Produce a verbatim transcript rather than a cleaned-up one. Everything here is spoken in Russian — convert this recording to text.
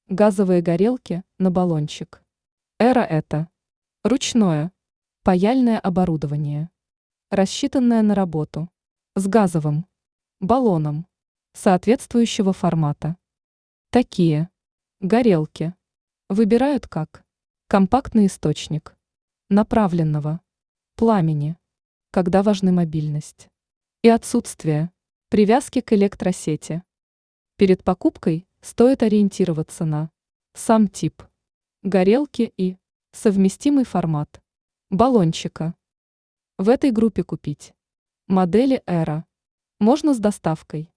Газовые горелки на баллончик. Эра это ручное, паяльное оборудование, рассчитанное на работу с газовым баллоном соответствующего формата. Такие горелки выбирают как компактный источник направленного пламени, когда важны мобильность и отсутствие привязки к электросети. Перед покупкой стоит ориентироваться на сам тип горелки и совместимый формат баллончика. В этой группе купить модели Эра можно с доставкой